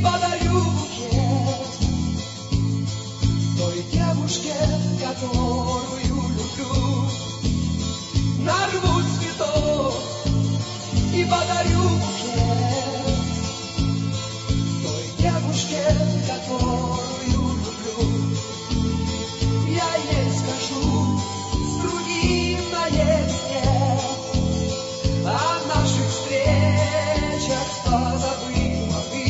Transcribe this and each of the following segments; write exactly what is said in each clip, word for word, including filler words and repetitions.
подарю букет той девушке, которую люблю. Нарву цветов и подарю букет той девушке, которую люблю. Я ей скажу с другим наедине о наших встречах, позабыла ты,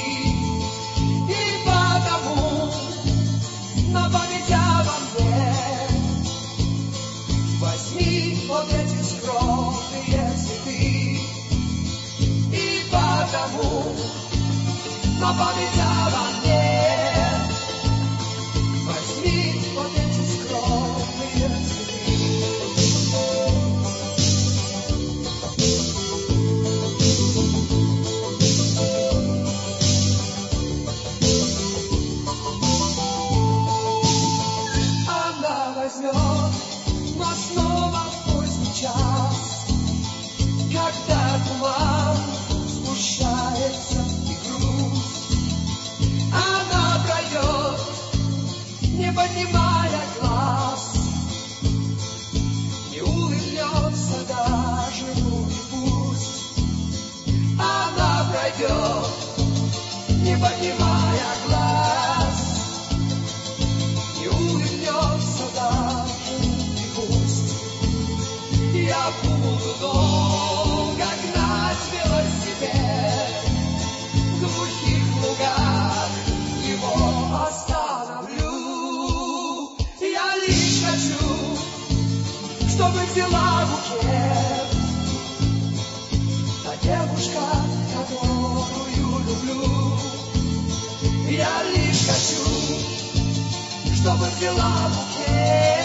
и потому на память обо мне возьми вот эти скромные цветы, и потому на память обо мне возьми вот эти скромные цветы. Она возьмет, но снова в поздний час, когда туман сгущается и грусть, она пройдет, не поднимая глаз, не улыбнется даже, ну и пусть. Она пройдет, не поднимая глаз, не улыбнется даже, и пусть. Я буду долго гнать велосипед в глухих лугах, его остановлю. Я лишь хочу, чтобы взяла букет та девушка, которую люблю. Я лишь хочу, чтобы взяла букет